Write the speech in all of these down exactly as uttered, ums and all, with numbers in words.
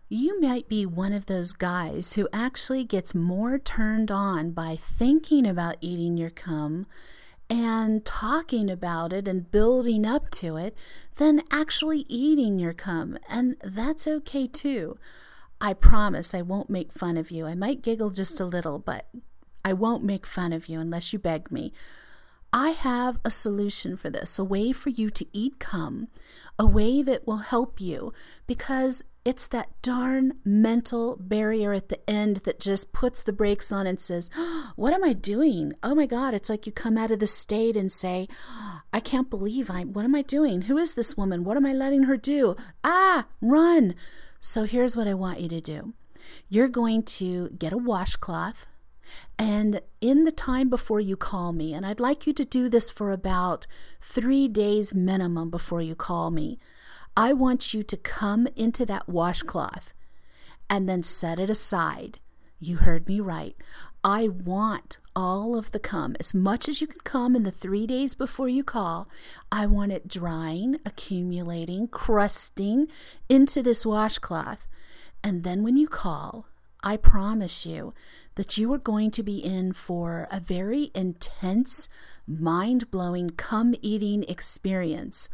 You might be one of those guys who actually gets more turned on by thinking about eating your cum and talking about it and building up to it than actually eating your cum, and that's okay too. I promise I won't make fun of you. I might giggle just a little, but I won't make fun of you unless you beg me. I have a solution for this, a way for you to eat cum, a way that will help you, because it's that darn mental barrier at the end that just puts the brakes on and says, oh, what am I doing? Oh my God, it's like you come out of the state and say, oh, I can't believe I, what am I doing? Who is this woman? What am I letting her do? Ah, run. So here's what I want you to do. You're going to get a washcloth, and in the time before you call me, and I'd like you to do this for about three days minimum before you call me, I want you to come into that washcloth and then set it aside. You heard me right. I want all of the cum, as much as you can come in the three days before you call. I want it drying, accumulating, crusting into this washcloth. And then when you call, I promise you that you are going to be in for a very intense, mind-blowing cum-eating experience.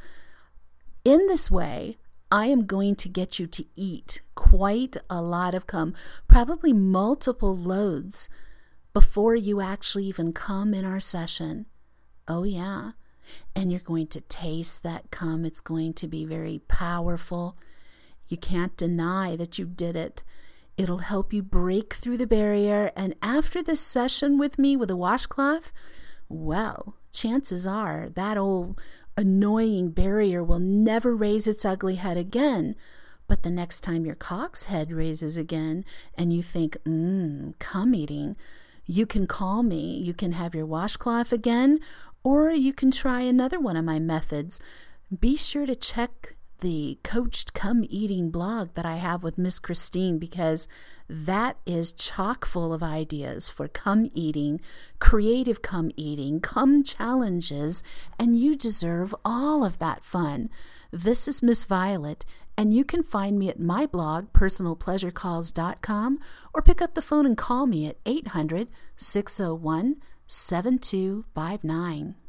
In this way, I am going to get you to eat quite a lot of cum, probably multiple loads, before you actually even come in our session. Oh yeah. And you're going to taste that cum. It's going to be very powerful. You can't deny that you did it. It'll help you break through the barrier. And after this session with me with a washcloth, well, chances are that old annoying barrier will never raise its ugly head again. But the next time your cock's head raises again and you think, mmm, cum eating, you can call me. You can have your washcloth again, or you can try another one of my methods. Be sure to check the Coached Cum Eating blog that I have with Miss Christine, because that is chock full of ideas for cum eating, creative cum eating, cum challenges, and you deserve all of that fun. This is Miss Violet, and you can find me at my blog, personal pleasure calls dot com, or pick up the phone and call me at eight hundred, six oh one, seven two five nine.